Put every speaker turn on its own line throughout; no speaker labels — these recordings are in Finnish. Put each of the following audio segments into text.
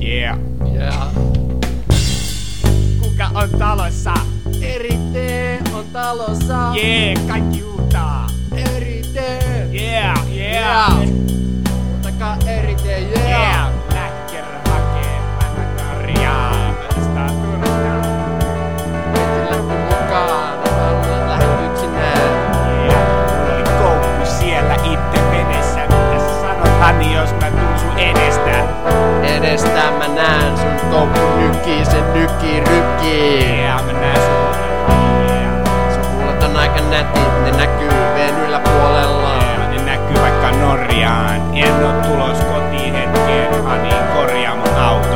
Yeah.
Yeah.
Kuka on talossa?
Erite on talossa.
Yeah, kaikki huutaa.
Erite.
Yeah.
Ottakaa Erite, yeah.
Yeah. Lähker hakee vähän karjaa. Tästä Turkkaan.
Eti lähti mukaan. Mä luulen, että lähdet yksinään.
Yeah. Mulla oli koukku siellä itse vedessä. Mitä sä sanot, Hani, jos mä tuun sun edestä?
Edestä mä näen sun koukku nykii, se nykii rykkii.
Yeah, mä näen sun. Yeah.
Sun kuulet on aika nätit, ne näkyy venyllä puolella.
Yeah, ne näkyy vaikka Norjaan. En oo tulos kotiin hetkeen, Hani, korjaa mun auto.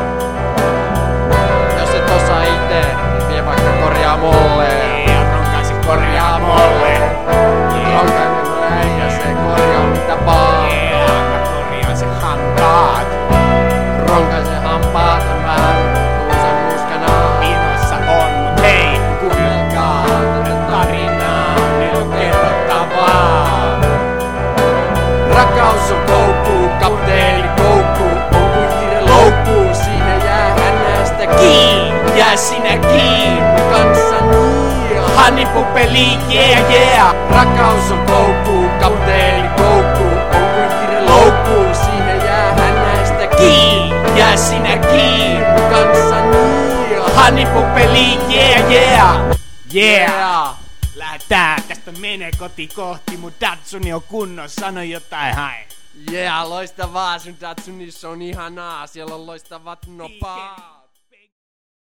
Jos et osaa ite, niin vie vaikka korjaamolle.
Yeah, ronkaisi korjaamolle.
Ronkainen on äijä, se korjaa mitä vaan.
Yeah, mä korjaan sen hampaat.
Ronkaisen hampaat on vähän kuusan muskana.
Pinossa on, mut hei,
Kuunnelkaa tätä tarinaa, meillä on kerrottavaa. Rakkaus on koukku, kapteeni koukku. On kuin hiiren loukku, siihen jää hänestä kiinni.
jää sinä kiinni.
Mun kanssani,
Hani Puppeli, yeah.
rakkaus on koukku, kapteeni koukku. On kuin hiiren loukku, siihen jää hänestä kiinni.
Jää sinä kiinni.
Mun kanssani,
Hani Puppeli, yeah.
yeah.
Lähetään, tästä menee koti kohti, mun Datsuni on kunnossa, sano jotain, hai.
Yeah, loistavaa, sun Datsunissa on ihanaa, siellä on loistavat nopaa.